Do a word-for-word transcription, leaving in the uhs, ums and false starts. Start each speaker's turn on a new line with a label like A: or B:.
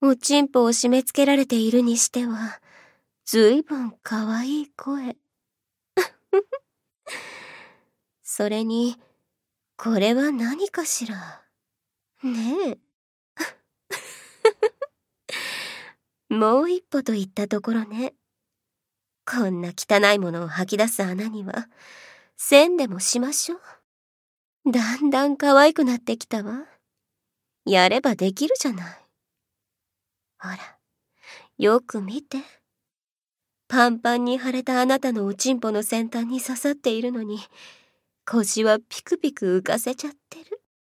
A: おちんぽを締め付けられているにしては、ずいぶんかわいい声。それに、これは何かしら。ねえ。もう一歩といったところね。こんな汚いものを吐き出す穴には、線でもしましょう。だんだん可愛くなってきたわ。やればできるじゃない。ほら、よく見て。パンパンに腫れたあなたのおちんぽの先端に刺さっているのに、腰はピクピク浮かせちゃってる。